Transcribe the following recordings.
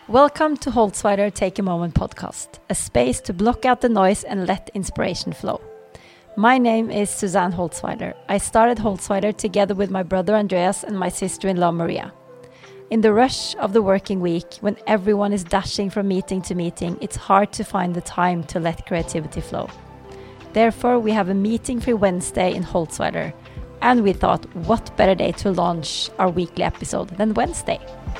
Welcome to Holzweiler Take a Moment podcast, a space to block out the noise and let inspiration flow. My name is Suzanne Holzweiler. I started Holzweiler together with my brother Andreas and my sister-in-law Maria. In the rush of the working week, when everyone is dashing from meeting to meeting, it's hard to find the time to let creativity flow. Therefore, we have a meeting-free Wednesday in Holzweiler, and we thought, what better day to launch our weekly episode than Wednesday?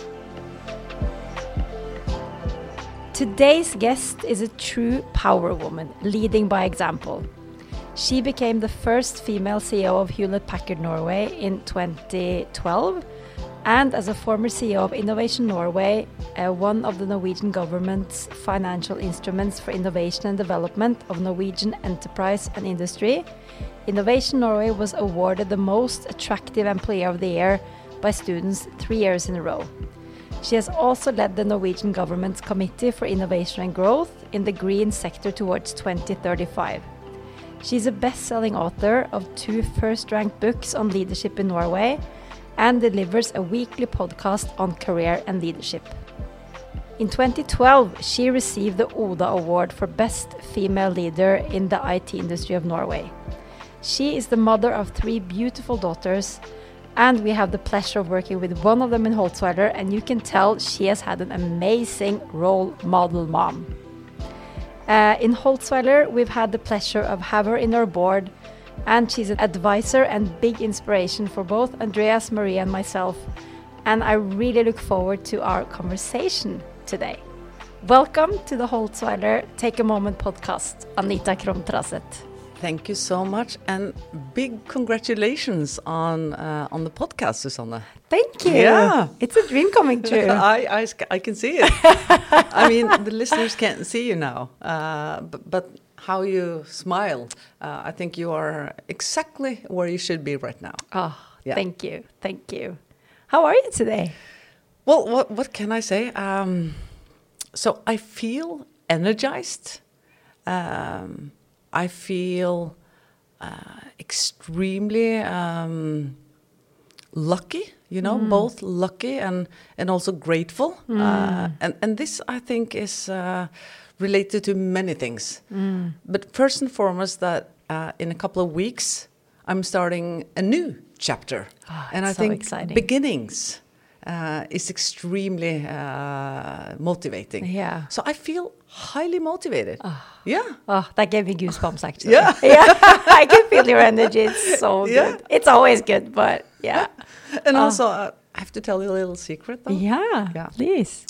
Today's guest is a true power woman, leading by example. She became the first female CEO of Hewlett-Packard Norway in 2012, and as a former CEO of Innovation Norway, one of the Norwegian government's financial instruments for innovation and development of Norwegian enterprise and industry, Innovation Norway was awarded the most attractive employer of the year by students 3 years in a row. She has also led the Norwegian government's Committee for Innovation and Growth in the green sector towards 2035. She's a best-selling author of 2 first-ranked books on leadership in Norway and delivers a weekly podcast on career and leadership. In 2012, she received the Oda Award for Best Female Leader in the IT industry of Norway. She is the mother of 3 beautiful daughters, and we have the pleasure of working with one of them in Holzweiler, and you can tell she has had an amazing role model mom. In Holzweiler, we've had the pleasure of having her in our board, and she's an advisor and big inspiration for both Andreas, Maria, and myself. And I really look forward to our conversation today. Welcome to the Holzweiler Take a Moment podcast, Anita Krumtraset. Thank you so much, and big congratulations on the podcast, Susanne. Thank you. Yeah, it's a dream coming true. I can see it. I mean, the listeners can't see you now, but how you smile, I think you are exactly where you should be right now. Oh, yeah. Thank you. How are you today? Well, what can I say? So I feel energized. I feel extremely lucky, both lucky and also grateful. And this, I think, is related to many things. But first and foremost, that in a couple of weeks, I'm starting a new chapter. Oh, and I so think exciting. Beginnings is extremely motivating. Yeah. So I feel highly motivated. Yeah. Oh, that gave me goosebumps, actually. Yeah. Yeah. I can feel your energy. It's so good. It's always good, but yeah. And also, I have to tell you a little secret, though. Yeah. Please.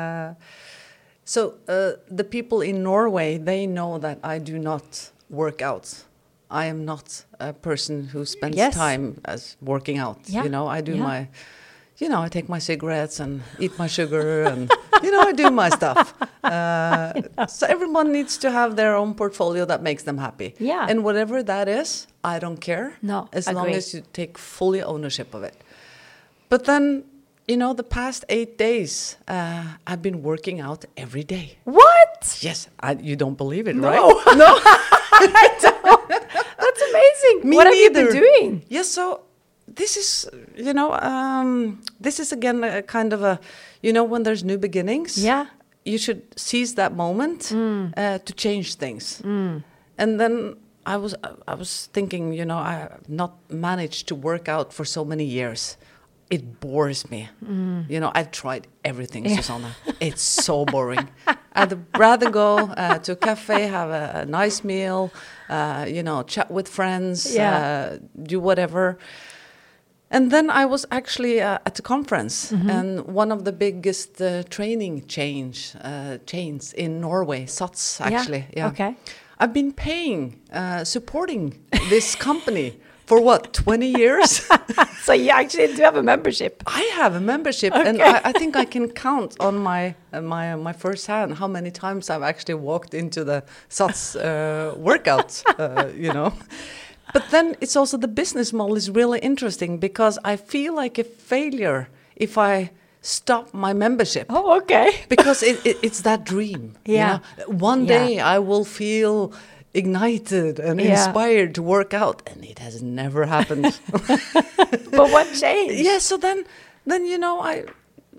So the people in Norway, they know that I do not work out. I am not a person who spends time as working out. Yeah. I do my... I take my cigarettes and eat my sugar and, I do my stuff. So everyone needs to have their own portfolio that makes them happy. Yeah. And whatever that is, I don't care. No, as agree. long as you take fully ownership of it. But then, the past 8 days, I've been working out every day. What? Yes. You don't believe it, No. right? No. I don't. That's amazing. Me what have neither. you been doing? Yes, so... This is, this is again a kind of a, when there's new beginnings, you should seize that moment to change things. And then I was thinking, I have not managed to work out for so many years. It bores me. I've tried everything, Susanne. It's so boring. I'd rather go to a cafe, have a nice meal, chat with friends, do whatever. And then I was actually at a conference, and one of the biggest training chains in Norway, SATS, actually. Yeah. Okay. I've been supporting this company for 20 years? So you actually do have a membership? I have a membership, okay. And I think I can count on my first hand how many times I've actually walked into the SATS workout, But then it's also the business model is really interesting because I feel like a failure if I stop my membership. Oh, okay. Because it's that dream. Yeah. One day I will feel ignited and inspired to work out, and it has never happened. But what changed? Yeah, so then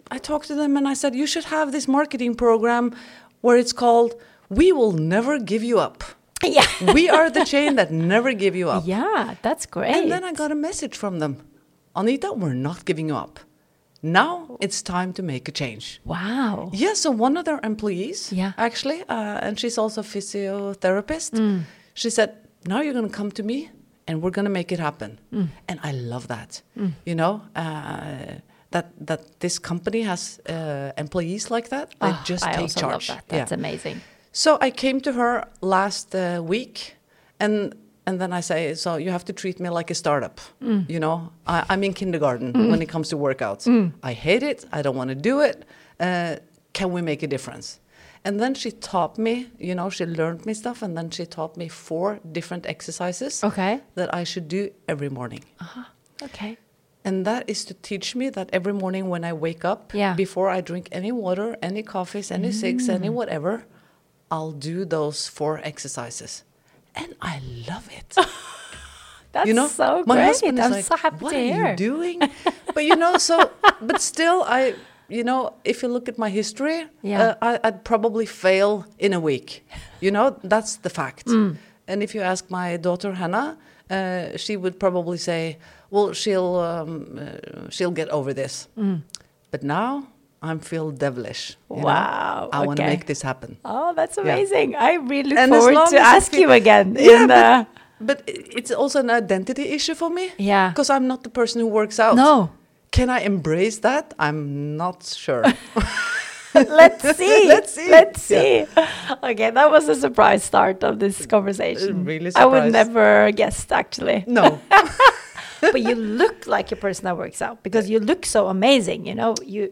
I talked to them and I said, you should have this marketing program where it's called, "We will never give you up." Yeah. We are the chain that never give you up. Yeah, that's great. And then I got a message from them. Anita, we're not giving you up. Now it's time to make a change. Wow. Yeah, so one of their employees, Yeah. actually, and she's also a physiotherapist, she said, now you're going to come to me and we're going to make it happen. And I love that, you know, that this company has employees like that. They just I take also charge. love that. That's amazing. So I came to her last week and then I say, so you have to treat me like a startup. You know, I'm in kindergarten when it comes to workouts. I hate it. I don't want to do it. Can we make a difference? And then she taught me, you know, she learned me stuff. And then she taught me 4 different exercises that I should do every morning. Okay. And that is to teach me that every morning when I wake up, before I drink any water, any coffees, any cigs, any whatever, I'll do those 4 exercises. And I love it. That's you know, so my great. husband is I'm like, so happy what to are hear. you doing? But, you know, but still, you know, if you look at my history, I'd probably fail in a week. You know, that's the fact. And if you ask my daughter, Hannah, she would probably say, well, she'll get over this. But now I feel devilish. Wow. I want to make this happen. Oh, that's amazing. Yeah. I really look and forward to ask you again. But it's also an identity issue for me. Yeah. Because I'm not the person who works out. No. Can I embrace that? I'm not sure. Let's see. Let's see. Yeah. Okay, that was a surprise start of this conversation. Really surprised. I would never guessed, actually. No. But you look like a person that works out because you look so amazing, you know.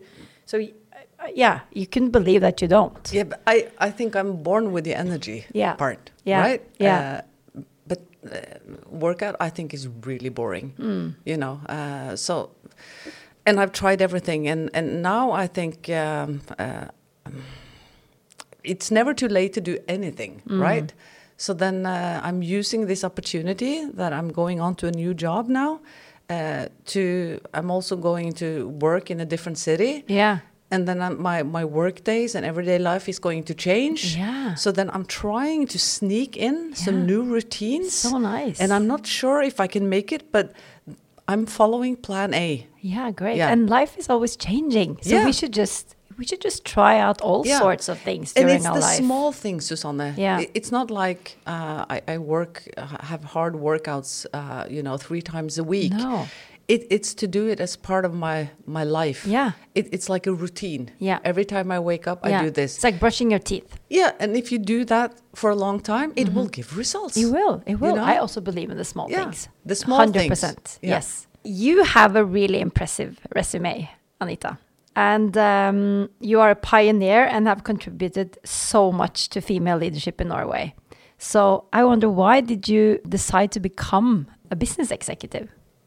You couldn't believe that you don't. Yeah, but I think I'm born with the energy part, right? Yeah. But workout, I think, is really boring, you know. And I've tried everything, and now I think it's never too late to do anything, right? So then I'm using this opportunity that I'm going on to a new job now. I'm also going to work in a different city. Yeah. And then my work days and everyday life is going to change. Yeah. So then I'm trying to sneak in some new routines. So nice. And I'm not sure if I can make it, but I'm following plan A. Yeah, great. Yeah. And life is always changing. So we should just try out all sorts of things during our life. And it's the small things, Susanne. Yeah. It's not like I have hard workouts, 3 times a week. No. It's to do it as part of my life. Yeah. It's like a routine. Yeah. Every time I wake up, I do this. It's like brushing your teeth. Yeah, and if you do that for a long time, it will give results. It will. You know? I also believe in the small things. The small 100%. things. Yeah. Yes. You have a really impressive resume, Anita. And you are a pioneer and have contributed so much to female leadership in Norway. So I wonder, why did you decide to become a business executive?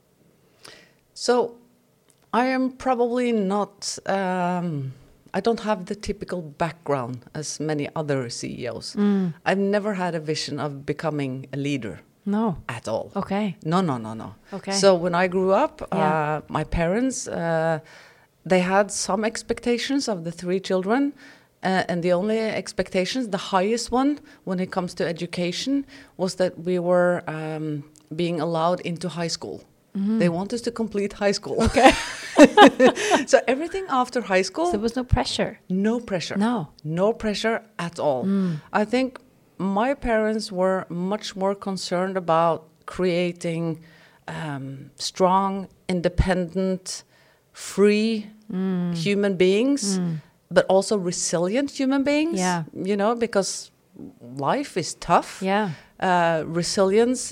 So I am probably not, I don't have the typical background as many other CEOs. I've never had a vision of becoming a leader. No. At all. Okay. No. Okay. So when I grew up, my parents, they had some expectations of the 3 children. And the only expectations, the highest one when it comes to education, was that we were being allowed into high school. They want us to complete high school. Okay. So everything after high school. So there was no pressure. No pressure. No pressure at all. I think my parents were much more concerned about creating strong, independent, free human beings, but also resilient human beings. Yeah. You know, because life is tough. Yeah. Resilience.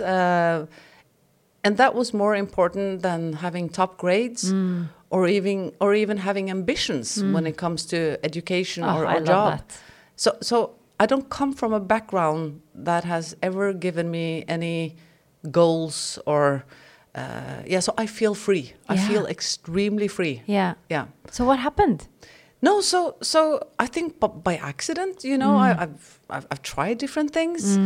And that was more important than having top grades or even having ambitions when it comes to education or I job. love that. So I don't come from a background that has ever given me any goals or so I feel free. I feel extremely free. Yeah. Yeah. So what happened? No, so I think by accident, you know, I've tried different things.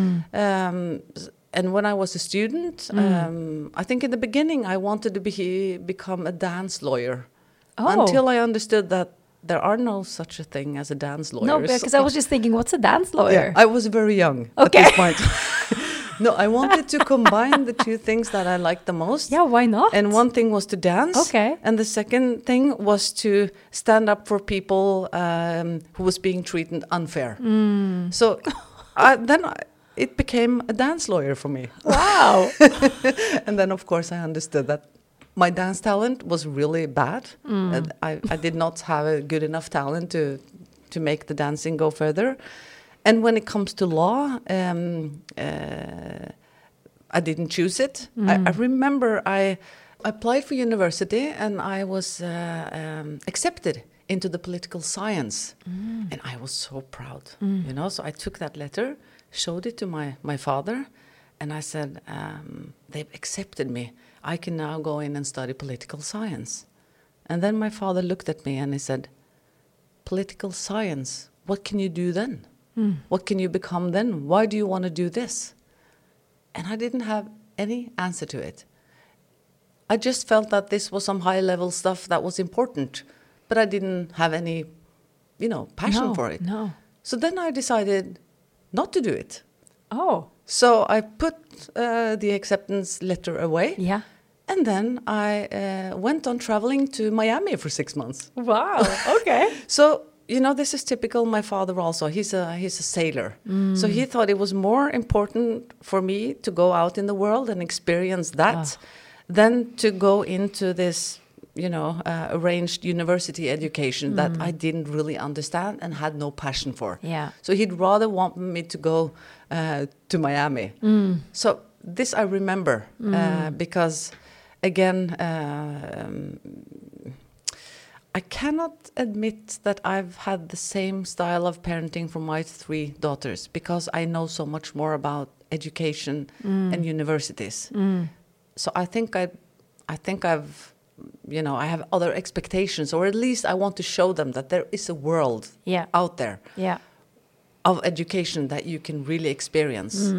And when I was a student, I think in the beginning I wanted to become a dance lawyer until I understood that there are no such a thing as a dance lawyer. No, because I was just thinking, what's a dance lawyer? Yeah, I was very young at this point. No, I wanted to combine the two things that I liked the most. Yeah, why not? And one thing was to dance. Okay. And the second thing was to stand up for people who was being treated unfair. So it became a dance lawyer for me. Wow. And then, of course, I understood that my dance talent was really bad. And I did not have a good enough talent to make the dancing go further. And when it comes to law, I didn't choose it. I remember I applied for university and I was accepted into the political science. And I was so proud, you know. So I took that letter, showed it to my father, and I said, they've accepted me. I can now go in and study political science. And then my father looked at me and he said, political science, what can you do then? What can you become then? Why do you want to do this? And I didn't have any answer to it. I just felt that this was some high-level stuff that was important, but I didn't have any, passion for it. No. So then I decided not to do it. Oh. So I put the acceptance letter away. Yeah. And then I went on traveling to Miami for 6 months. Wow. Okay. So, this is typical my father also. He's a sailor. So he thought it was more important for me to go out in the world and experience that than to go into this, arranged university education that I didn't really understand and had no passion for. Yeah. So he'd rather want me to go to Miami. So this I remember because, again, I cannot admit that I've had the same style of parenting for my 3 daughters because I know so much more about education and universities. So I think I've, I have other expectations, or at least I want to show them that there is a world out there of education that you can really experience.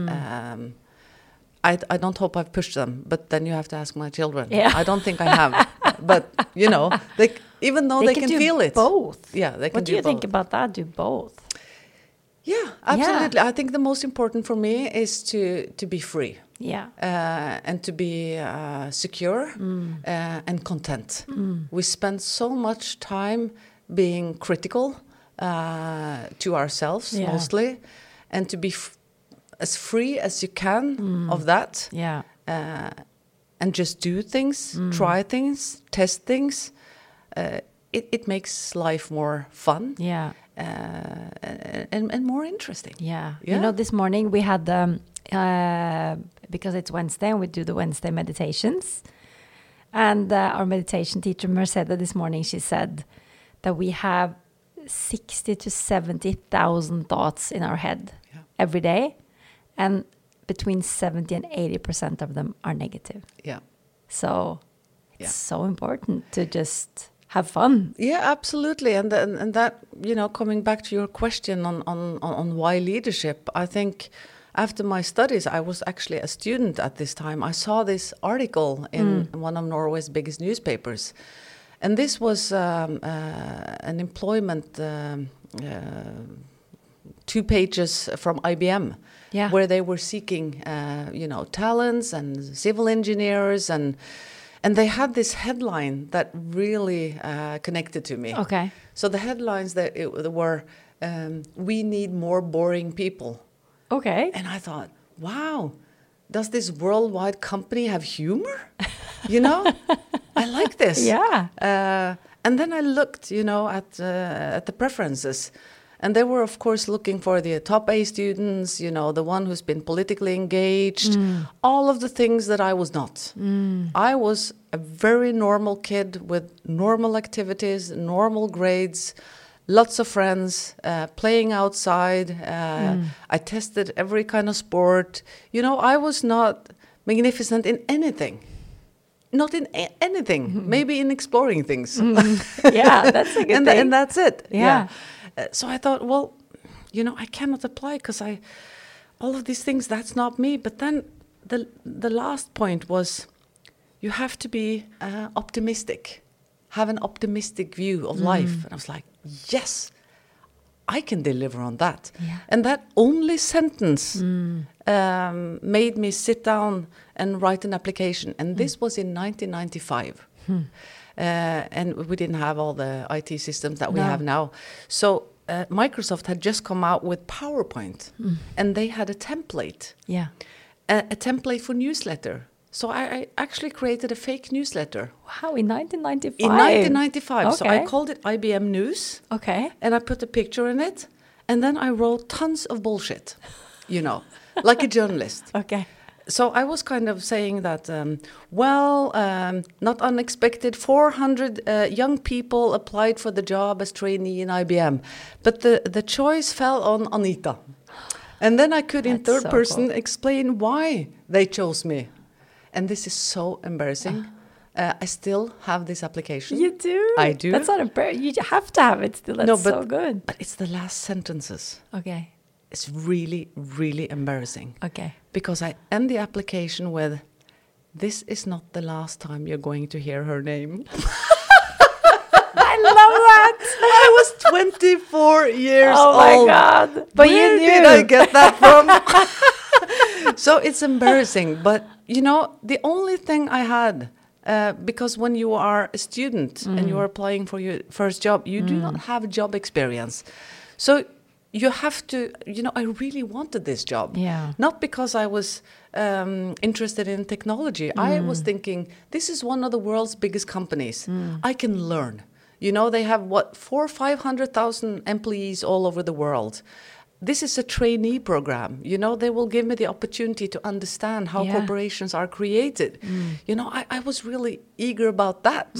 I don't hope I've pushed them, but then you have to ask my children. Yeah. I don't think I have. But, even though they can feel it. Both. Yeah, they can do both. What do you think about that? Do both? Yeah, absolutely. I think the most important for me is to be free. Yeah. And to be secure and content. We spend so much time being critical to ourselves mostly, and to be as free as you can of that. Yeah. And just do things, try things, test things. It makes life more fun. Yeah. And more interesting. Yeah. This morning we had because it's Wednesday and we do the Wednesday meditations. And our meditation teacher, Mercedes, this morning, she said that we have 60 to 70,000 thoughts in our head every day. And between 70 and 80% of them are negative. Yeah. So it's so important to just have fun. Yeah, absolutely. And that, coming back to your question on why leadership, I think after my studies, I was actually a student at this time. I saw this article in one of Norway's biggest newspapers. And this was an employment 2 pages from IBM, where they were seeking, talents and civil engineers, and they had this headline that really connected to me. Okay. So the headlines that were, "We need more boring people." Okay. And I thought, wow, does this worldwide company have humor? I like this. Yeah. And then I looked, at the preferences. And they were, of course, looking for the top A students, the one who's been politically engaged, all of the things that I was not. I was a very normal kid with normal activities, normal grades, lots of friends, playing outside. I tested every kind of sport. I was not magnificent in anything. Not in anything, maybe in exploring things. Yeah, that's a good thing. And that's it. Yeah. So I thought, well, I cannot apply because all of these things, that's not me. But then the last point was, you have to be optimistic. have an optimistic view of life. And I was like, yes, I can deliver on that. Yeah. And that only sentence made me sit down and write an application. And this was in 1995. And we didn't have all the IT systems that we have now. So Microsoft had just come out with PowerPoint, and they had a template. Yeah. A template for newsletter. So I actually created a fake newsletter. Wow, in 1995? In 1995. Okay. So I called it IBM News. Okay. And I put a picture in it. And then I wrote tons of bullshit, you know, like a journalist. Okay. So I was kind of saying that, not unexpected, 400 young people applied for the job as trainee in IBM. But the choice fell on Anita. And then I could, in third person, explain why they chose me. And this is so embarrassing. I still have this application. You do? I do. That's not embarrassing. You have to have it still. That's so good. But it's the last sentences. Okay. It's really, really embarrassing. Okay. Because I end the application with, this is not the last time you're going to hear her name. I love that. I was 24 years old. Oh my God. But Where you knew. did I get that from? So it's embarrassing. But, you know, the only thing I had, because when you are a student and you are applying for your first job, you do not have job experience. So you have to, you know, I really wanted this job. Yeah. Not because I was interested in technology. I was thinking, this is one of the world's biggest companies. I can learn. You know, they have, 400,000 or 500,000 employees all over the world. This is a trainee program. You know, they will give me the opportunity to understand how corporations are created. You know, I was really eager about that.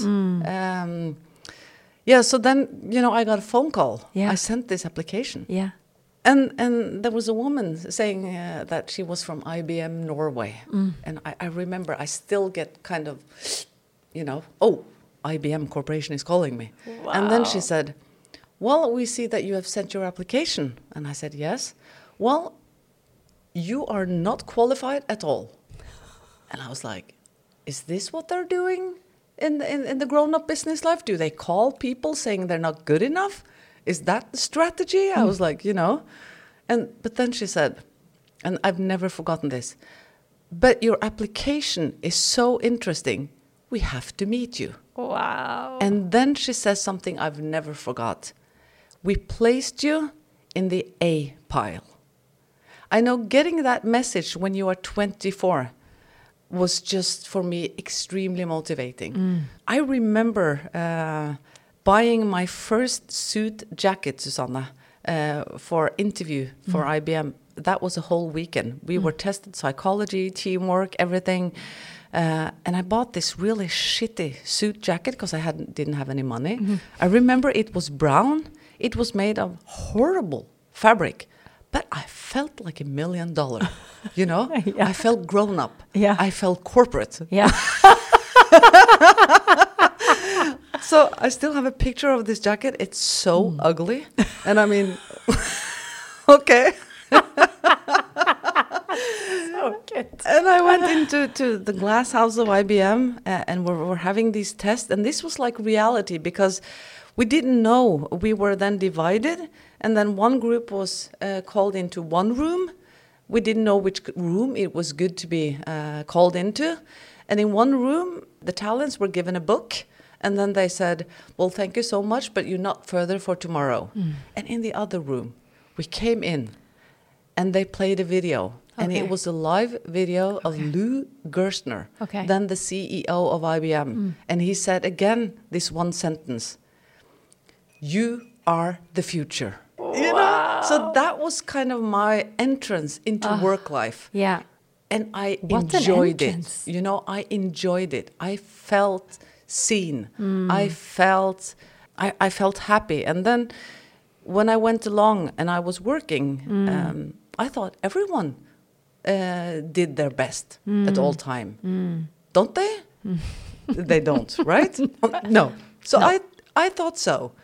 So then, you know, I got a phone call. Yeah. I sent this application. Yeah. And there was a woman saying that she was from IBM Norway. And I remember I still get kind of, you know, IBM Corporation is calling me. Wow. And then she said, well, we see that you have sent your application. And I said, yes. Well, you are not qualified at all. And I was like, is this what they're doing in the grown-up business life? Do they call people saying they're not good enough? Is that the strategy? I was like, you know. But then she said, and I've never forgotten this, but your application is so interesting. We have to meet you. Wow. And then she says something I've never forgot. We placed you in the A pile. I know getting that message when you are 24 was just, for me, extremely motivating. I remember buying my first suit jacket, Susanne, for interview for IBM. That was a whole weekend. We were tested psychology, teamwork, everything. And I bought this really shitty suit jacket because I didn't have any money. I remember it was brown. It was made of horrible fabric. But I felt like $1 million, you know? Yeah. I felt grown up. Yeah. I felt corporate. Yeah. So I still have a picture of this jacket. It's so ugly. And I mean, okay. So good. And I went into the glass house of IBM and we're having these tests. And this was like reality because we didn't know. We were then divided. And then one group was called into one room. We didn't know which room it was good to be called into. And in one room, the talents were given a book. And then they said, well, thank you so much, but you're not further for tomorrow. And in the other room, we came in and they played a video. And it was a live video of Lou Gerstner, then the CEO of IBM. And he said again this one sentence, you are the future. Wow. You know? So that was kind of my entrance into work life. Yeah. And I enjoyed it. You know, I enjoyed it. I felt seen. I felt happy. And then when I went along and I was working, I thought everyone did their best at all time. Don't they? They don't, right? No. So I thought so.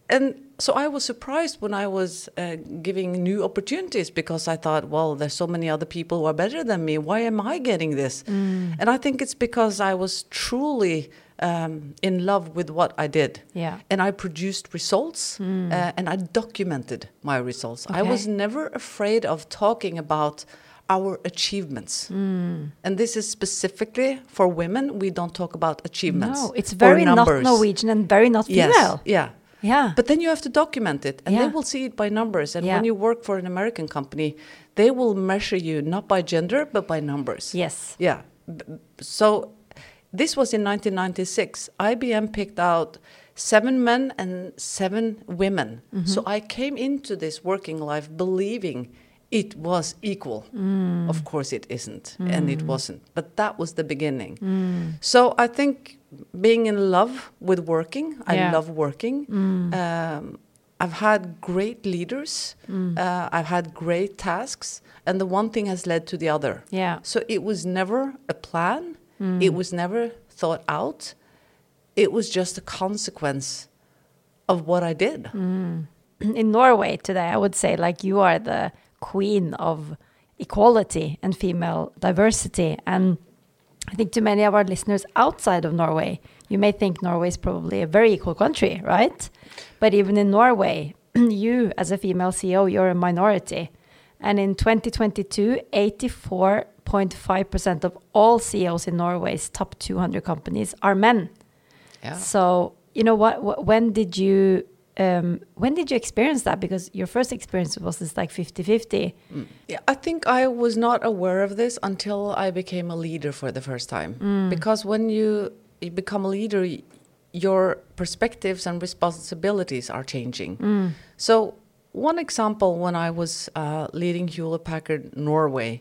And so I was surprised when I was giving new opportunities, because I thought, well, there's so many other people who are better than me. Why am I getting this? And I think it's because I was truly in love with what I did. Yeah. And I produced results and I documented my results. Okay. I was never afraid of talking about our achievements. And this is specifically for women. We don't talk about achievements. No, it's very not Norwegian and very not female. Yes, yeah. Yeah. But then you have to document it, and Yeah. they will see it by numbers. And Yeah. when you work for an American company, they will measure you not by gender, but by numbers. Yes. Yeah. So this was in 1996. IBM picked out 7 men and 7 women. So I came into this working life believing it was equal. Of course it isn't, and it wasn't. But that was the beginning. So I think being in love with working, I love working. I've had great leaders. I've had great tasks, and the one thing has led to the other. Yeah. So it was never a plan. It was never thought out. It was just a consequence of what I did. In Norway today, I would say like you are the queen of equality and female diversity. And I think to many of our listeners outside of Norway, you may think Norway is probably a very equal country, right? But even in Norway, you as a female CEO, you're a minority. And in 2022, 84.5% of all CEOs in Norway's top 200 companies are men. Yeah. So, you know, when did you experience that? Because your first experience was this like 50-50. Yeah, I think I was not aware of this until I became a leader for the first time. Because when you become a leader, your perspectives and responsibilities are changing. So one example, when I was leading Hewlett-Packard Norway,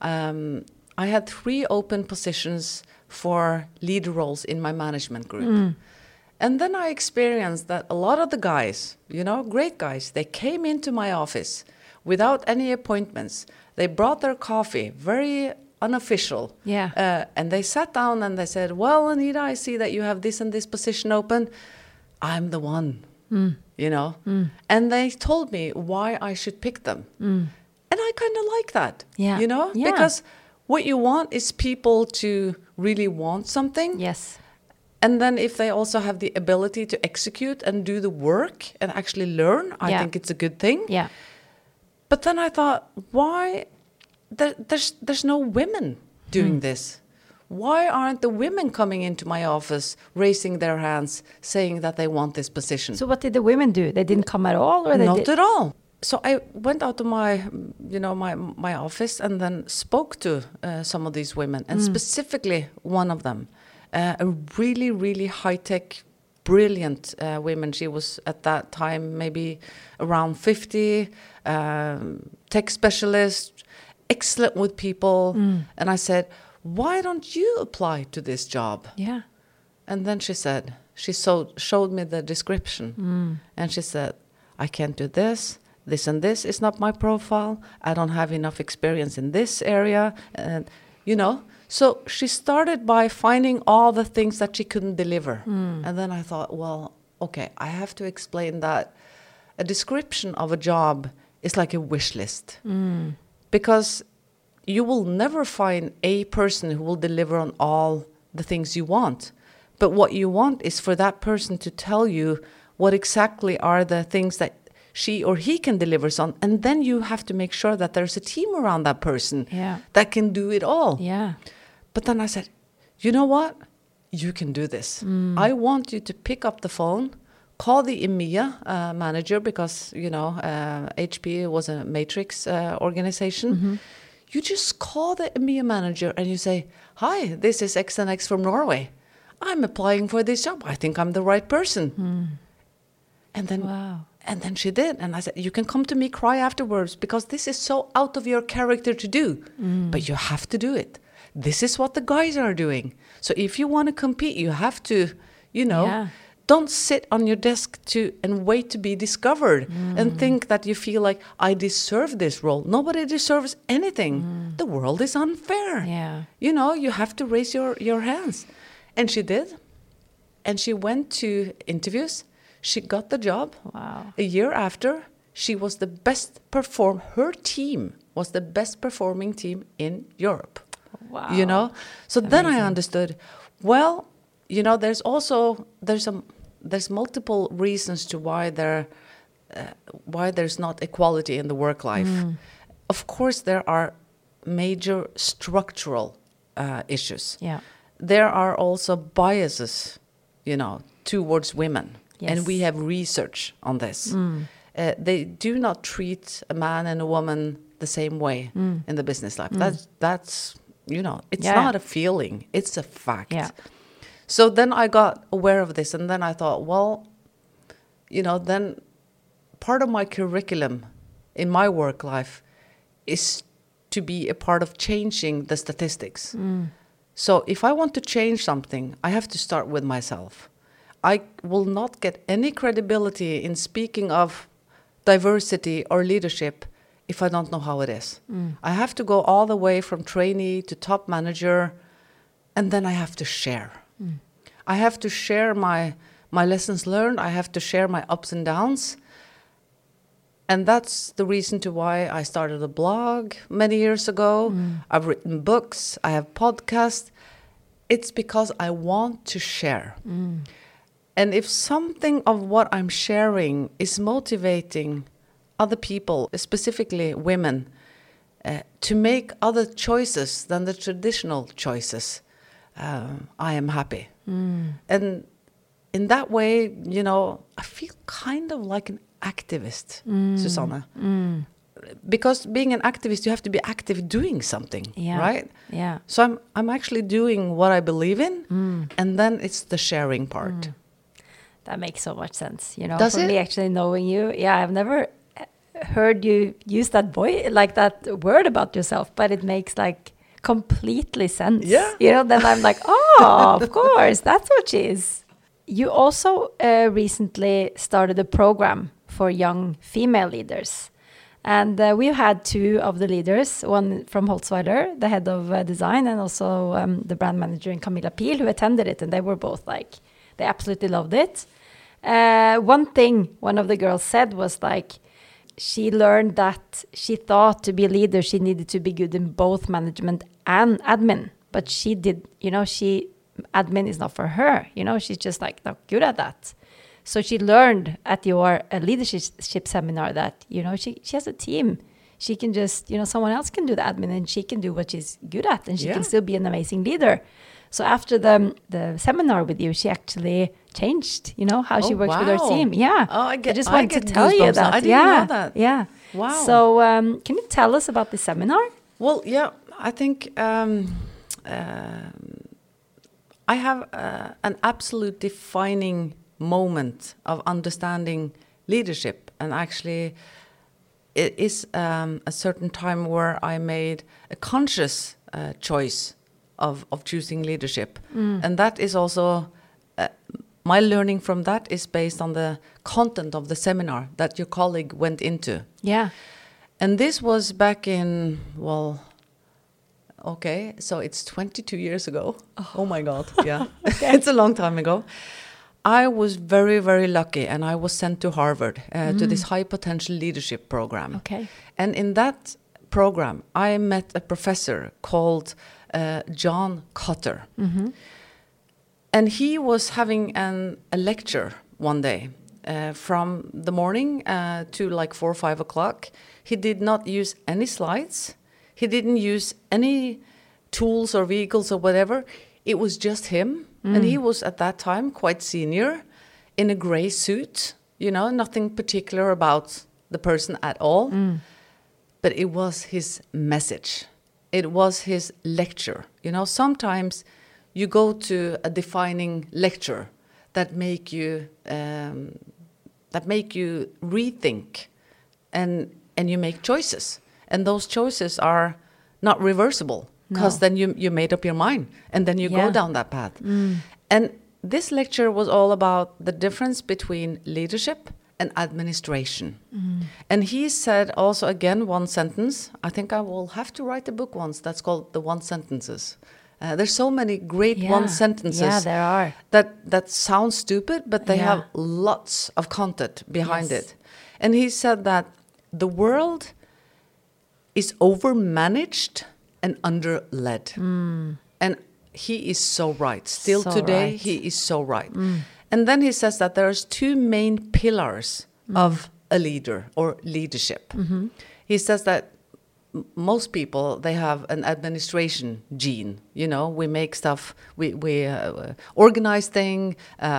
I had 3 open positions for leader roles in my management group. And then I experienced that a lot of the guys, you know, great guys, they came into my office without any appointments. They brought their coffee, very unofficial. Yeah. And they sat down and they said, well, Anita, I see that you have this and this position open. I'm the one, you know. And they told me why I should pick them. And I kind of like that, you know, because what you want is people to really want something. Yes. And then if they also have the ability to execute and do the work and actually learn, I think it's a good thing. Yeah. But then I thought, why? There's no women doing this. Why aren't the women coming into my office, raising their hands, saying that they want this position? So what did the women do? They didn't come at all? Or Not at all. So I went out to my office and then spoke to some of these women, and specifically one of them. A really, really high-tech, brilliant woman. She was at that time maybe around 50, tech specialist, excellent with people. And I said, why don't you apply to this job? Yeah. And then she said, she showed me the description. And she said, I can't do this. This and this is not my profile. I don't have enough experience in this area. And, you know. So she started by finding all the things that she couldn't deliver. And then I thought, well, okay, I have to explain that a description of a job is like a wish list. Because you will never find a person who will deliver on all the things you want. But what you want is for that person to tell you what exactly are the things that she or he can deliver on. And then you have to make sure that there's a team around that person that can do it all. Yeah. But then I said, you know what? You can do this. I want you to pick up the phone, call the EMEA manager, because, you know, HP was a matrix organization. You just call the EMEA manager and you say, hi, this is X and X from Norway. I'm applying for this job. I think I'm the right person. And then and then she did. And I said, you can come to me, cry afterwards, because this is so out of your character to do. But you have to do it. This is what the guys are doing. So if you want to compete, you have to, you know, don't sit on your desk and wait to be discovered and think that you feel like, I deserve this role. Nobody deserves anything. The world is unfair. Yeah. You know, you have to raise your hands. And she did. And she went to interviews. She got the job. Wow. A year after, she was the best her team was the best performing team in Europe. Wow. You know? So Amazing. then I understood, well, you know, there's multiple reasons to why there's not equality in the work life. Of course, there are major structural issues. Yeah. There are also biases, you know, towards women. Yes. And we have research on this. They do not treat a man and a woman the same way in the business life. That's you know, it's not a feeling, it's a fact. Yeah. So then I got aware of this, and then I thought, well, you know, then part of my curriculum in my work life is to be a part of changing the statistics. So if I want to change something, I have to start with myself. I will not get any credibility in speaking of diversity or leadership if I don't know how it is. I have to go all the way from trainee to top manager, and then I have to share. I have to share my lessons learned. I have to share my ups and downs. And that's the reason to why I started a blog many years ago. I've written books. I have podcasts. It's because I want to share. And if something of what I'm sharing is motivating other people, specifically women, to make other choices than the traditional choices, I am happy. And in that way, you know, I feel kind of like an activist, Susanne. Because being an activist, you have to be active doing something, right? Yeah. So I'm actually doing what I believe in, and then it's the sharing part. That makes so much sense, you know. Does for it? me, actually knowing you, I've never heard you use that that word about yourself, but it makes like completely sense. Yeah. You know, then I'm like, oh, of course, that's what she is. You also recently started a program for young female leaders. And we've had two of the leaders, one from Holzweiler, the head of design, and also the brand manager in Camilla Pil, who attended it. And they were both like, they absolutely loved it. One thing one of the girls said was like, she learned that she thought to be a leader, she needed to be good in both management and admin. But she did, you know, admin is not for her. You know, she's just like not good at that. So she learned at your leadership seminar that, you know, she has a team. She can just, you know, someone else can do the admin and she can do what she's good at and she can still be an amazing leader. So after the seminar with you, she actually changed, you know, how she works with her team. Yeah. Oh, I just wanted to tell you that. I didn't know that. Yeah. Wow. So can you tell us about the seminar? Well, yeah, I think I have an absolute defining moment of understanding leadership. And actually, it is a certain time where I made a conscious choice of choosing leadership. And that is also, my learning from that is based on the content of the seminar that your colleague went into. Yeah. And this was back in, well, okay, so it's 22 years ago. Oh my God, yeah. It's a long time ago. I was very, very lucky, and I was sent to Harvard to this high potential leadership program. Okay. And in that program, I met a professor called John Kotter. And he was having a lecture one day from the morning to like 4 or 5 o'clock. He did not use any slides. He didn't use any tools or vehicles or whatever. It was just him. And he was at that time quite senior in a gray suit, you know, nothing particular about the person at all. But it was his message. It was his lecture. You know, sometimes you go to a defining lecture that make you rethink and you make choices. And those choices are not reversible. Because then you made up your mind and then you go down that path. And this lecture was all about the difference between leadership and administration. And he said also again one sentence. I think I will have to write a book once that's called The One Sentences. There's so many great one sentences. Yeah, there are. That sound stupid, but they have lots of content behind it. And he said that the world is overmanaged and under-led. And he is so right. Still so today, right. He is so right. And then he says that there's two main pillars of a leader or leadership. He says that most people, they have an administration gene. You know, we make stuff, we organize things,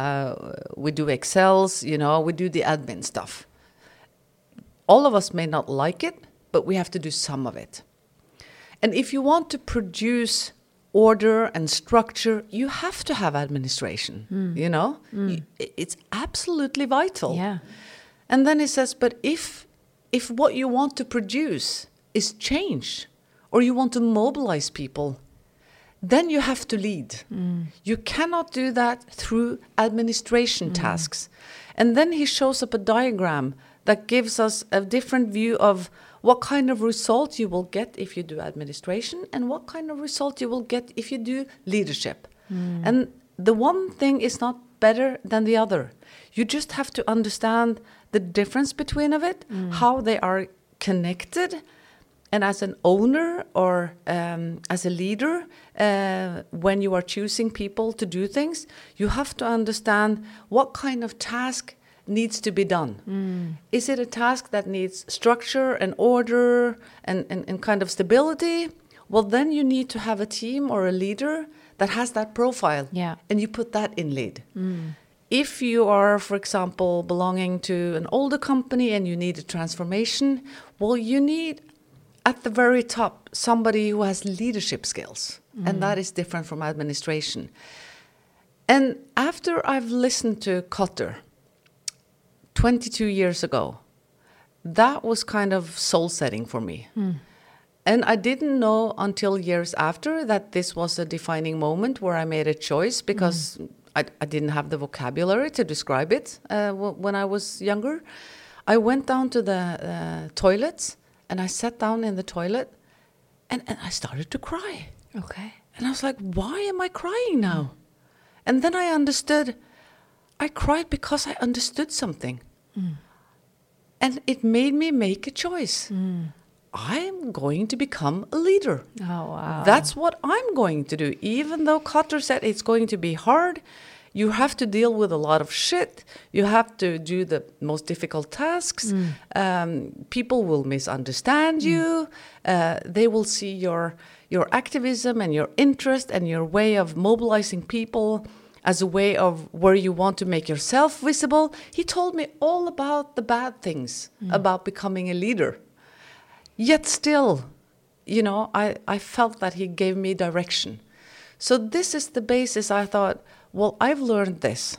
we do Excels, you know, we do the admin stuff. All of us may not like it, but we have to do some of it. And if you want to produce order and structure, you have to have administration, you know? It's absolutely vital. Yeah. And then he says, but if what you want to produce is change, or you want to mobilize people, then you have to lead. You cannot do that through administration tasks. And then he shows up a diagram that gives us a different view of what kind of result you will get if you do administration and what kind of result you will get if you do leadership. And the one thing is not better than the other. You just have to understand the difference between of it, how they are connected. And as an owner or as a leader, when you are choosing people to do things, you have to understand what kind of task needs to be done. Is it a task that needs structure and order and kind of stability? Well, then you need to have a team or a leader that has that profile. Yeah. And you put that in lead. If you are, for example, belonging to an older company and you need a transformation, well, you need at the very top somebody who has leadership skills. And that is different from administration. And after I've listened to Kotter 22 years ago, that was kind of soul-setting for me. And I didn't know until years after that this was a defining moment where I made a choice because I didn't have the vocabulary to describe it when I was younger. I went down to the toilets and I sat down in the toilet and I started to cry. Okay. And I was like, why am I crying now? And then I understood, I cried because I understood something. And it made me make a choice. I'm going to become a leader. Oh, wow. That's what I'm going to do. Even though Kotter said it's going to be hard, you have to deal with a lot of shit. You have to do the most difficult tasks. People will misunderstand you. They will see your activism and your interest and your way of mobilizing people as a way of where you want to make yourself visible. He told me all about the bad things about becoming a leader. Yet still, you know, I felt that he gave me direction. So this is the basis. I thought, well, I've learned this.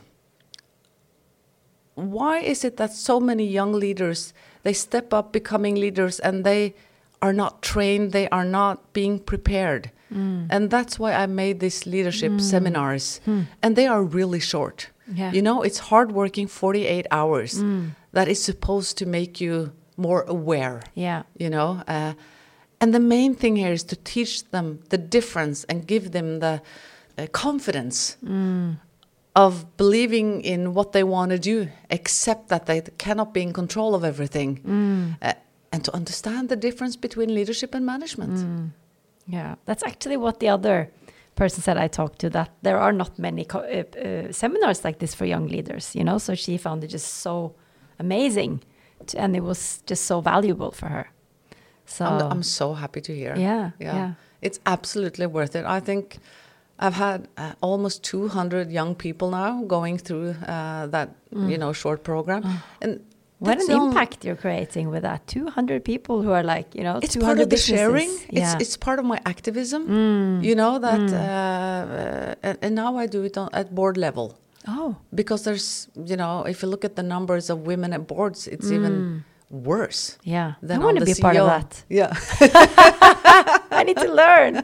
Why is it that so many young leaders, they step up becoming leaders and they are not trained, they are not being prepared? And that's why I made these leadership seminars. And they are really short. Yeah. You know, it's hard working 48 hours. That is supposed to make you more aware. Yeah. You know, and the main thing here is to teach them the difference and give them the confidence of believing in what they want to do, except that they cannot be in control of everything, and to understand the difference between leadership and management. Yeah, that's actually what the other person said I talked to, that there are not many seminars like this for young leaders, you know, so she found it just so amazing and it was just so valuable for her. So I'm so happy to hear. Yeah. It's absolutely worth it. I think I've had almost 200 young people now going through that, you know, short program. And what an impact you're creating with that. 200 people who are like, you know, it's 200 part of the businesses. sharing. Yeah. It's part of my activism, you know, that, and now I do it at board level. Oh. Because there's, you know, if you look at the numbers of women at boards, it's even worse. Yeah. Than I want to be CEO. part of that. Yeah. I need to learn.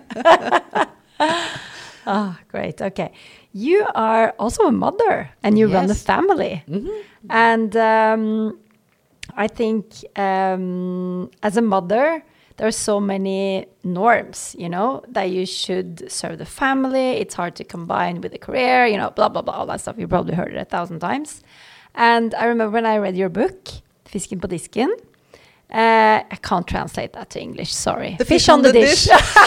Oh, great. Okay. You are also a mother and you run a family. And I think as a mother, there are so many norms, you know, that you should serve the family. It's hard to combine with a career, you know, blah, blah, blah, all that stuff. You probably heard it 1,000 times. And I remember when I read your book, Fisken på disken. I can't translate that to English, sorry. The fish on the dish.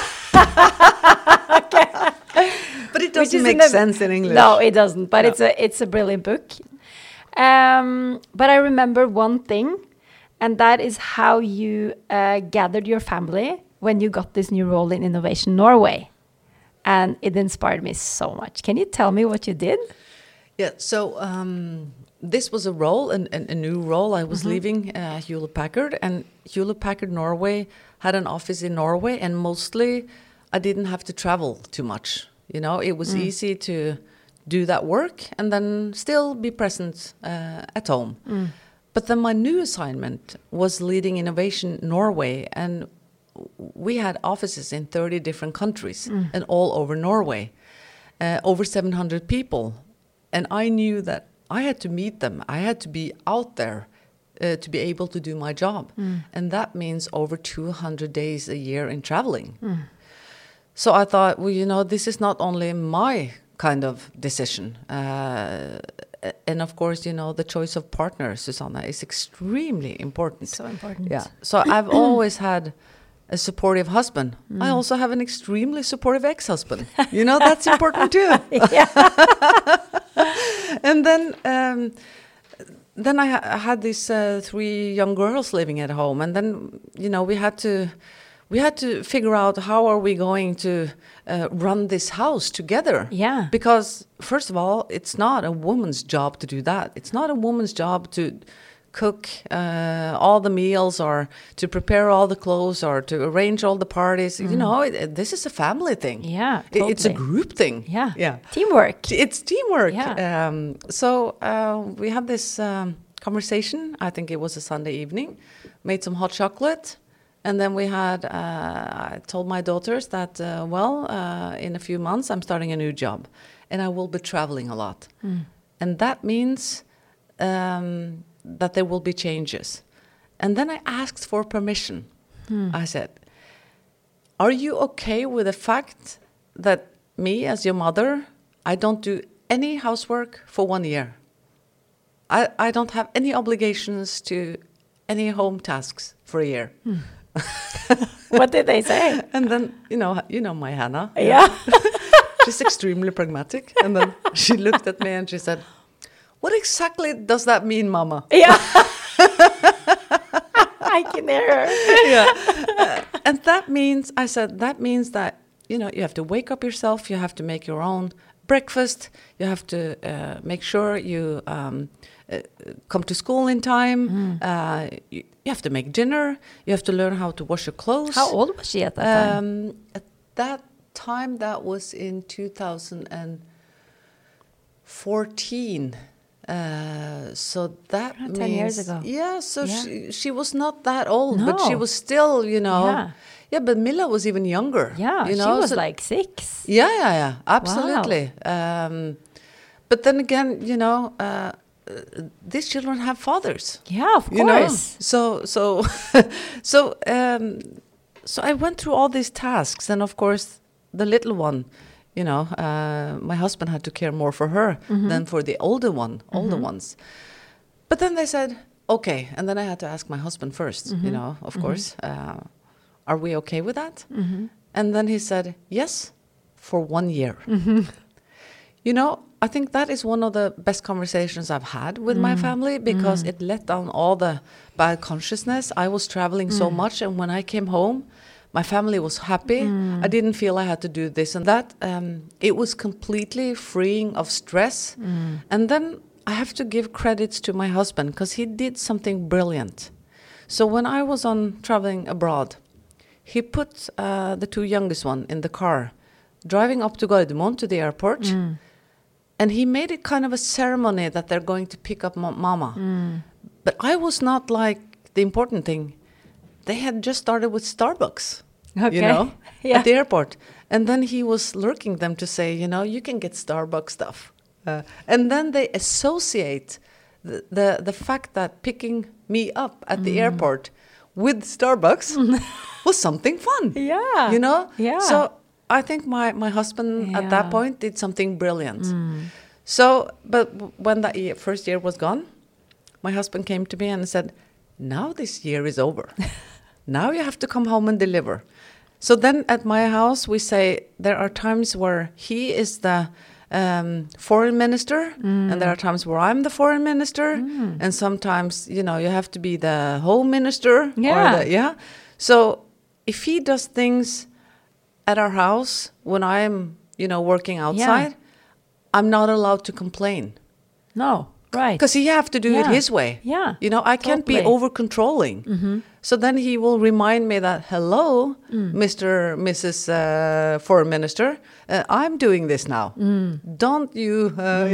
Okay. But it doesn't make sense in English. No, it doesn't. But it's a brilliant book. But I remember one thing, and that is how you gathered your family when you got this new role in Innovation Norway. And it inspired me so much. Can you tell me what you did? Yeah, so this was a role, a new role. I was leaving Hewlett Packard, and Hewlett Packard Norway had an office in Norway, and mostly I didn't have to travel too much. You know, it was easy to do that work and then still be present at home. But then my new assignment was leading Innovation Norway, and we had offices in 30 different countries and all over Norway, over 700 people. And I knew that I had to meet them. I had to be out there to be able to do my job. And that means over 200 days a year in traveling. So I thought, well, you know, this is not only my kind of decision. And of course, you know, the choice of partner, Susanna, is extremely important. So important. Yeah. So I've always had a supportive husband. I also have an extremely supportive ex-husband. You know, that's important too. And then I had these 3 young girls living at home, and then, you know, we had to figure out how are we going to run this house together. Yeah. Because first of all, it's not a woman's job to do that. It's not a woman's job to cook all the meals or to prepare all the clothes or to arrange all the parties. You know, this is a family thing. Yeah, totally. It's a group thing. Yeah. Teamwork. It's teamwork. Yeah. So we had this conversation. I think it was a Sunday evening. Made some hot chocolate. And then we had, I told my daughters that, in a few months I'm starting a new job. And I will be traveling a lot. And that means that there will be changes. And then I asked for permission. I said, are you okay with the fact that me as your mother, I don't do any housework for 1 year? I don't have any obligations to any home tasks for a year. What did they say? And then, you know my Hannah. Yeah. She's extremely pragmatic. And then she looked at me and she said, what exactly does that mean, Mama? Yeah. I can hear her. Yeah. And that means that, you know, you have to wake up yourself. You have to make your own breakfast. You have to make sure you come to school in time. You have to make dinner. You have to learn how to wash your clothes. How old was she at that time? At that time, that was in 2014. So that means 10 years ago. Yeah, so she was not that old, but she was still, you know. Yeah, but Milla was even younger. Yeah, you know? She was like 6. Yeah, absolutely. Wow. But then again, you know, these children have fathers. Yeah, of course. You know? So I went through all these tasks, and of course, the little one, you know, my husband had to care more for her than for the older ones. But then they said, okay, and then I had to ask my husband first, you know, of course, are we okay with that? And then he said, yes, for 1 year. You know, I think that is one of the best conversations I've had with my family, because it let down all the bad consciousness. I was traveling so much, and when I came home, my family was happy. I didn't feel I had to do this and that. It was completely freeing of stress. And then I have to give credits to my husband, because he did something brilliant. So when I was on traveling abroad, he put the 2 youngest one in the car, driving up to Gardermoen to the airport. And he made it kind of a ceremony that they're going to pick up Mama. But I was not like the important thing. They had just started with Starbucks, you know, at the airport. And then he was lurking them to say, you know, you can get Starbucks stuff. And then they associate the fact that picking me up at the airport with Starbucks was something fun. Yeah. You know? Yeah. So I think my husband at that point did something brilliant. So, but when that first year was gone, my husband came to me and said, now this year is over. Now you have to come home and deliver. So then at my house, we say there are times where he is the foreign minister, and there are times where I'm the foreign minister, and sometimes, you know, you have to be the home minister. So if he does things at our house when I'm, you know, working outside, I'm not allowed to complain. No, right. Because he have to do it his way. Yeah. You know, I can't be over controlling. So then he will remind me that, hello, Mr. Mrs. Foreign Minister, I'm doing this now. Don't you?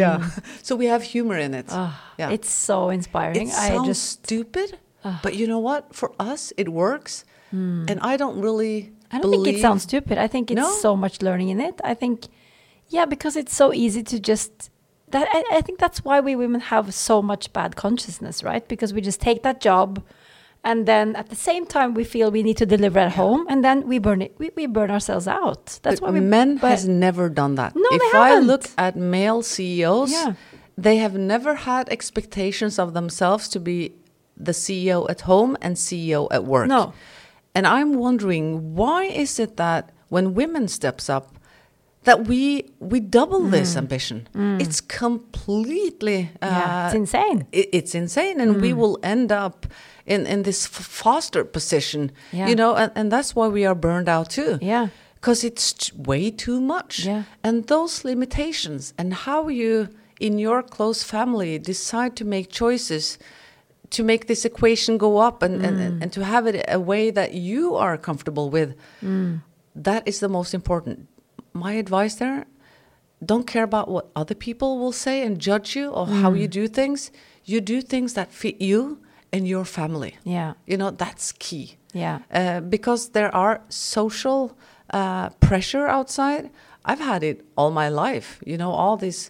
So we have humor in it. It's so inspiring. It sounds stupid, but you know what? For us, it works. And I don't think it sounds stupid. I think it's so much learning in it. I think, because it's so easy to just... I think that's why we women have so much bad consciousness, right? Because we just take that job, and then at the same time we feel we need to deliver at home, and then we burn it. We burn ourselves out. That's why men has never done that. No, if they haven't. I look at male CEOs, they have never had expectations of themselves to be the CEO at home and CEO at work. No. And I'm wondering, why is it that when women steps up, that we double this ambition? It's completely... it's insane. It's insane. And we will end up in this foster position, you know, and that's why we are burned out too. Yeah. Because it's way too much. Yeah. And those limitations and how you, in your close family, decide to make choices to make this equation go up and to have it a way that you are comfortable with, that is the most important. My advice there, don't care about what other people will say and judge you or how you do things. You do things that fit you and your family. Yeah. You know, that's key. Yeah. Because there are social pressure outside. I've had it all my life. You know, all these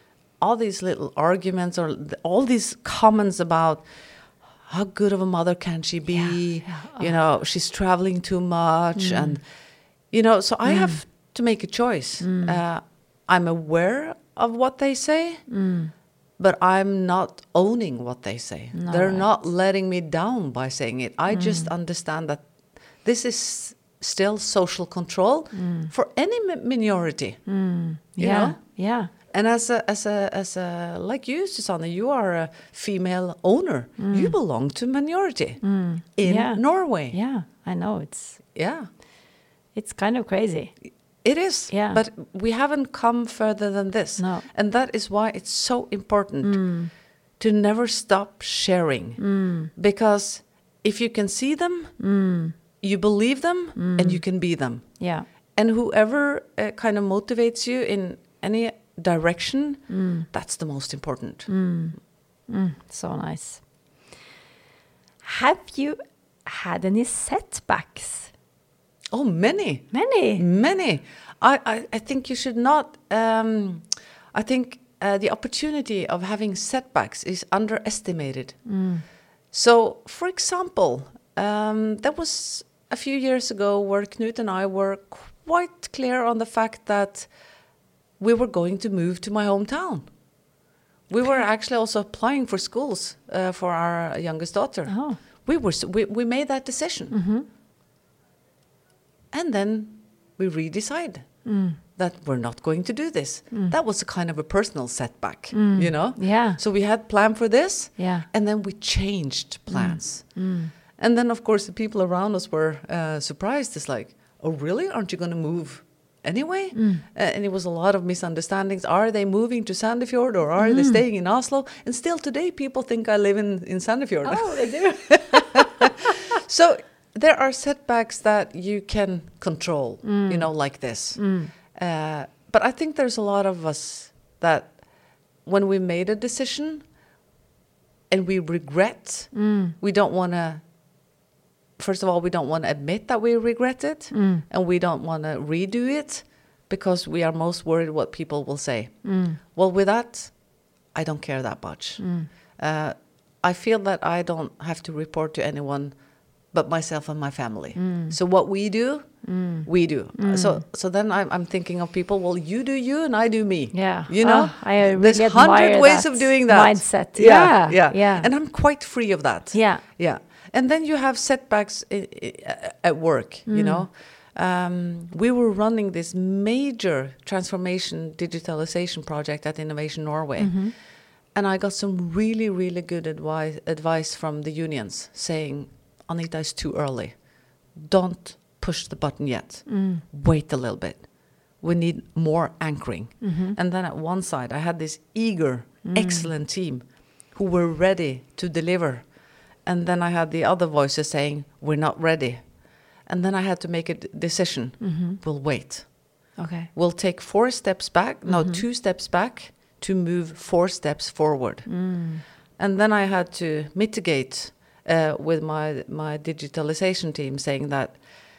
little arguments or all these comments about how good of a mother can she be? You know, she's traveling too much. And, you know, so I have to make a choice. I'm aware of what they say, but I'm not owning what they say. No, they're not letting me down by saying it. I just understand that this is still social control for any minority. You know? Yeah. And as a like you, Susanne, you are a female owner. You belong to minority in Norway. Yeah, I know. It's kind of crazy. It is, but we haven't come further than this. No. And that is why it's so important to never stop sharing. Because if you can see them, you believe them, and you can be them. Yeah. And whoever kind of motivates you in any direction, that's the most important. So nice. Have you had any setbacks? Oh, many. I think you should not. I think the opportunity of having setbacks is underestimated. So, for example, there was a few years ago where Knut and I were quite clear on the fact that we were going to move to my hometown. We were actually also applying for schools for our youngest daughter. Oh. We made that decision. And then we redecide that we're not going to do this. That was a kind of a personal setback, you know? Yeah. So we had planned for this, and then we changed plans. And then, of course, the people around us were surprised. It's like, oh, really? Aren't you going to move anyway? And it was a lot of misunderstandings. Are they moving to Sandefjord or are they staying in Oslo? And still today, people think I live in Sandefjord. Oh, they do? So there are setbacks that you can control, you know, like this. But I think there's a lot of us that when we made a decision and we regret, we don't want to, first of all, we don't want to admit that we regret it, and we don't want to redo it because we are most worried what people will say. Well, with that, I don't care that much. I feel that I don't have to report to anyone but myself and my family. So what we do, we do. So then I'm thinking of people, well, you do you and I do me. Yeah. You know, I really there's 100 ways of doing that. Mindset. Yeah. And I'm quite free of that. Yeah. Yeah. And then you have setbacks at work, you know. We were running this major transformation digitalization project at Innovation Norway. And I got some really, really good advice from the unions saying, Anita, it's too early. Don't push the button yet. Wait a little bit. We need more anchoring. And then at one side, I had this eager, excellent team who were ready to deliver. And then I had the other voices saying, we're not ready. And then I had to make a decision. We'll wait. Okay. We'll take 4 steps back, 2 steps back to move 4 steps forward. And then I had to mitigate with my digitalization team saying that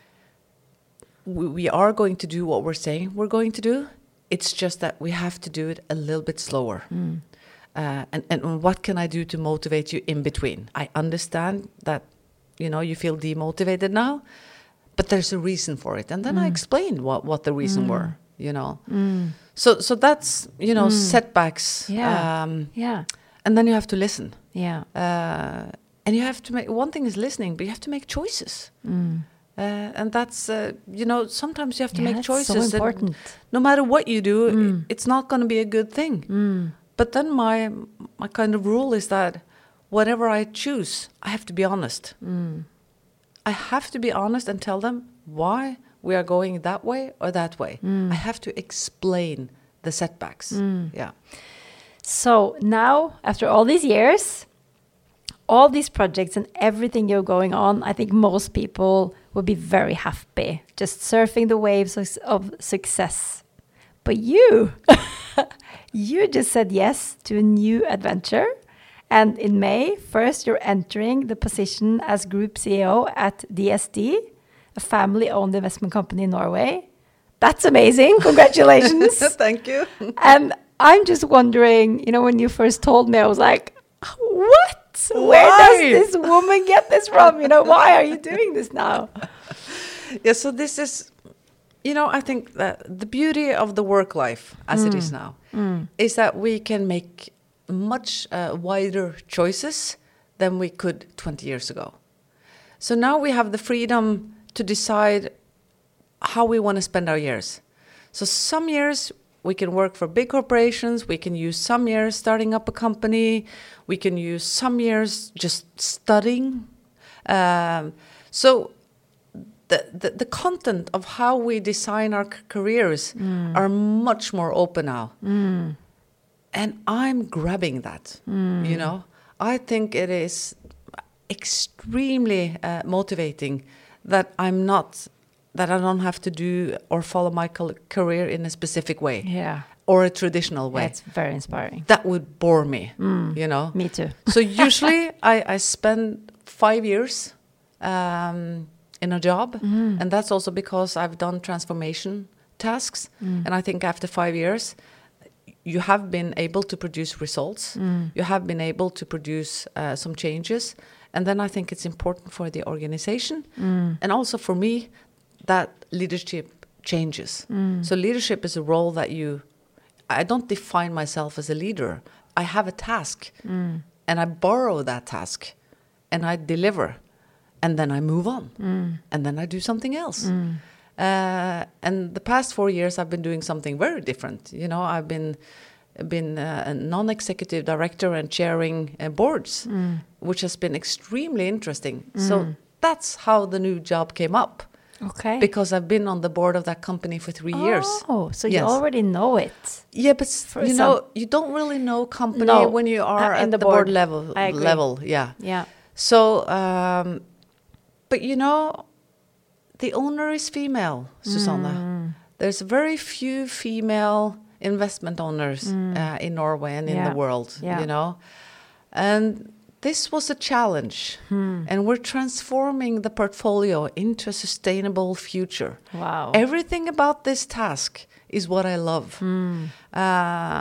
we are going to do what we're saying we're going to do. It's just that we have to do it a little bit slower. And what can I do to motivate you in between? I understand that, you know, you feel demotivated now, but there's a reason for it. And then I explained what the reason were, you know. So that's, you know, setbacks. And then you have to listen. And you have to make, one thing is listening, but you have to make choices. And that's, you know, sometimes you have to make choices. So important. No matter what you do, it's not going to be a good thing. But then my kind of rule is that whatever I choose, I have to be honest. I have to be honest and tell them why we are going that way or that way. I have to explain the setbacks. Yeah. So now, after all these years, all these projects and everything you're going on, I think most people would be very happy, just surfing the waves of success. But you, you just said yes to a new adventure. And in May, first, you're entering the position as Group CEO at DSD, a family-owned investment company in Norway. That's amazing. Congratulations. Thank you. And I'm just wondering, you know, when you first told me, I was like, what? Where does this woman get this from? You know, why are you doing this now? Yeah, so this is, you know, I think that the beauty of the work life as it is now is that we can make much wider choices than we could 20 years ago. So now we have the freedom to decide how we want to spend our years. So some years we can work for big corporations, we can use some years starting up a company, we can use some years just studying. So the content of how we design our careers are much more open now. And I'm grabbing that, you know. I think it is extremely motivating that I don't have to do or follow my career in a specific way or a traditional way. That's very inspiring. That would bore me, you know. Me too. So usually I spend 5 years in a job, and that's also because I've done transformation tasks. And I think after 5 years, you have been able to produce results. You have been able to produce some changes. And then I think it's important for the organization and also for me that leadership changes. So leadership is a role that I don't define myself as a leader. I have a task and I borrow that task and I deliver and then I move on and then I do something else. And the past 4 years I've been doing something very different. You know, I've been a non-executive director and chairing boards, which has been extremely interesting. So that's how the new job came up. Okay. Because I've been on the board of that company for 3 years. Oh, so you already know it. Yeah, but you know, you don't really know company when you are at the board level. I agree. Yeah. So, but you know, the owner is female, Susanne. There's very few female investment owners in Norway and in the world, you know. And this was a challenge. And we're transforming the portfolio into a sustainable future. Wow. Everything about this task is what I love.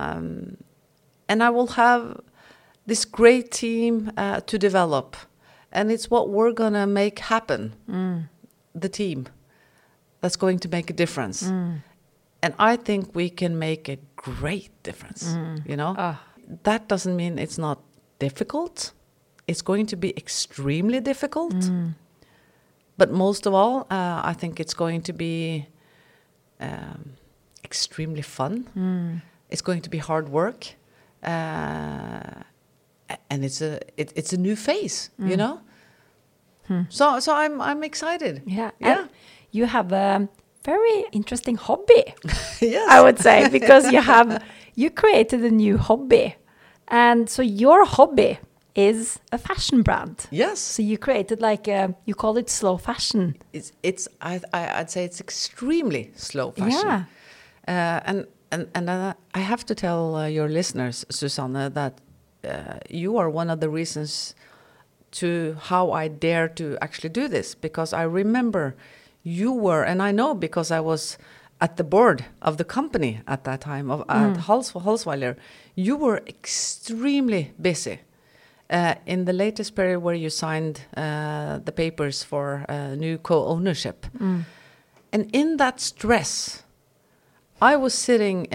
And I will have this great team to develop. And it's what we're going to make happen, the team, that's going to make a difference. And I think we can make a great difference, you know? That doesn't mean it's not difficult. It's going to be extremely difficult. But most of all, I think it's going to be extremely fun. It's going to be hard work. And it's a new phase, you know? So I'm excited. Yeah. And you have a very interesting hobby, yes. I would say, because you created a new hobby. And so your hobby is a fashion brand. Yes. So you created you call it slow fashion. I'd say it's extremely slow fashion. Yeah. And I have to tell your listeners, Susanne, that you are one of the reasons to how I dare to actually do this, because I remember you were, and I know because I was at the board of the company at that time at Holsweiler, you were extremely busy in the latest period where you signed the papers for new co-ownership. And in that stress, I was sitting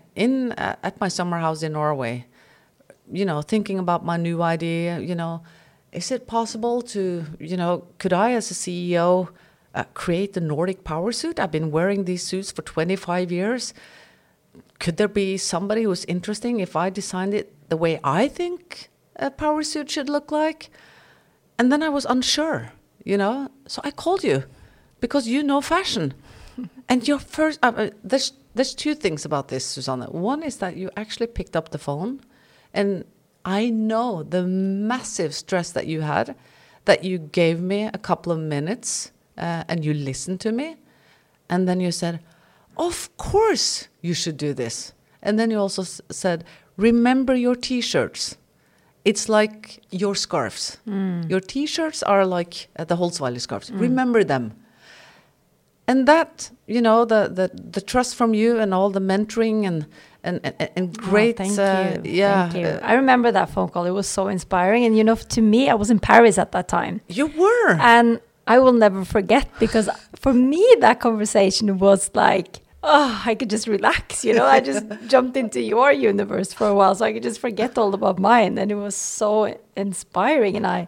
at my summer house in Norway, you know, thinking about my new idea, you know, is it possible to, you know, could I as a CEO create the Nordic power suit? I've been wearing these suits for 25 years. Could there be somebody who's interesting if I designed it the way I think a power suit should look like? And then I was unsure, you know, so I called you because you know fashion. And your first, there's two things about this, Susanne. One is that you actually picked up the phone, and I know the massive stress that you had, that you gave me a couple of minutes and you listened to me. And then you said, of course you should do this. And then you also said, remember your T-shirts. It's like your scarves. Your T-shirts are like the Holsweiler scarves. Remember them. And that, you know, the trust from you and all the mentoring and great. Thank you. Thank you. I remember that phone call. It was so inspiring. And, you know, to me, I was in Paris at that time. You were. And I will never forget, because for me, that conversation was like, oh, I could just relax, you know. I just jumped into your universe for a while, so I could just forget all about mine. And it was so inspiring. And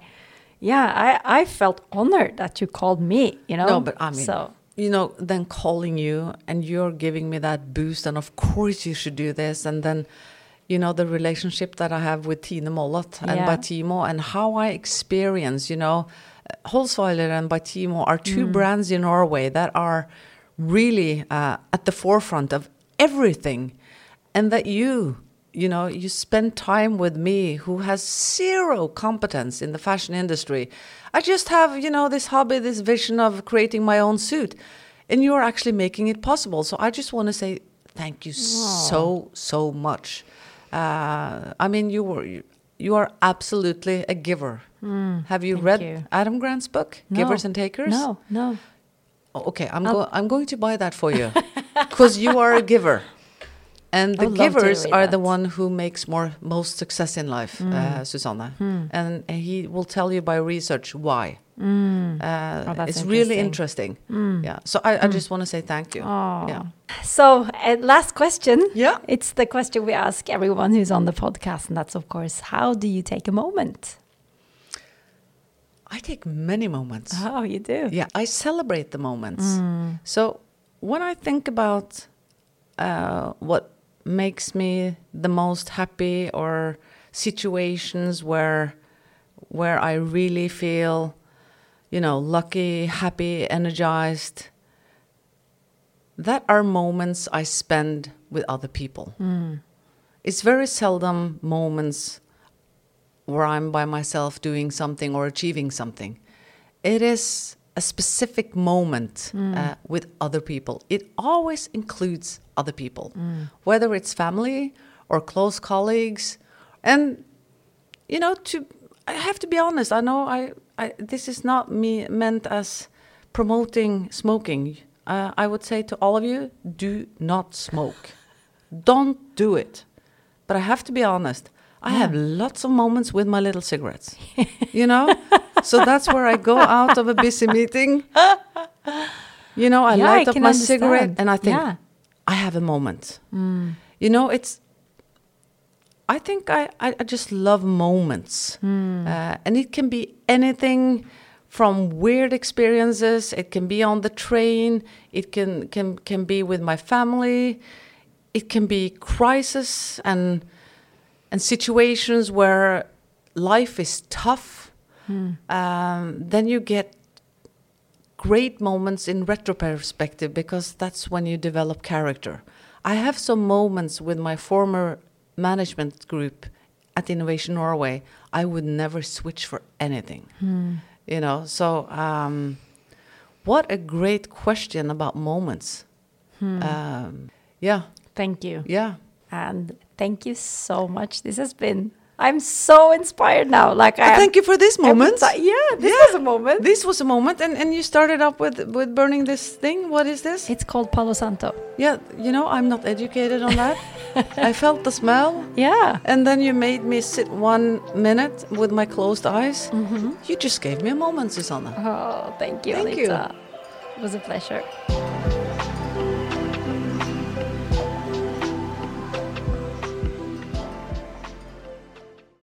I felt honored that you called me, you know. No, but I mean, you know, then calling you and you're giving me that boost, and of course you should do this. And then, you know, the relationship that I have with Tine Mollot and Batimo, and how I experience, you know, Holsweiler and Batimo are two brands in Norway that are really at the forefront of everything. And that you know, you spend time with me who has zero competence in the fashion industry. I just have, you know, this hobby, this vision of creating my own suit. And you're actually making it possible. So I just want to say thank you so much. I mean, you are absolutely a giver. Have you read Adam Grant's book, Givers and Takers? No. Okay, I'm going to buy that for you, because you are a giver. And the givers are the one who makes most success in life, Susanne. And he will tell you by research why. It's really interesting. Yeah. So I just want to say thank you. Yeah. So last question. Yeah. It's the question we ask everyone who's on the podcast. And that's, of course, how do you take a moment? I take many moments. Oh, you do? Yeah. I celebrate the moments. So when I think about what makes me the most happy, or situations where I really feel, you know, lucky, happy, energized, that are moments I spend with other people. It's very seldom moments where I'm by myself doing something or achieving something. It is a specific moment with other people. It always includes other people, whether it's family or close colleagues. And, you know, I have to be honest, I know this is not meant as promoting smoking. I would say to all of you, do not smoke. Don't do it. But I have to be honest, I have lots of moments with my little cigarettes, you know? So that's where I go out of a busy meeting. You know, I light up my cigarette and I think, I have a moment. You know, I think I just love moments. And it can be anything from weird experiences. It can be on the train. It can be with my family. It can be crisis and situations where life is tough. Then you get great moments in retrospective, because that's when you develop character. I have some moments with my former management group at Innovation Norway. I would never switch for anything. You know, so what a great question about moments. Yeah. Thank you. Yeah. And thank you so much. This has been, I'm so inspired now. Like thank you for this moment. This was a moment. This was a moment. And you started up with burning this thing. What is this? It's called Palo Santo. Yeah, you know, I'm not educated on that. I felt the smell. Yeah. And then you made me sit 1 minute with my closed eyes. You just gave me a moment, Susanne. Oh, thank you, Anita. It was a pleasure.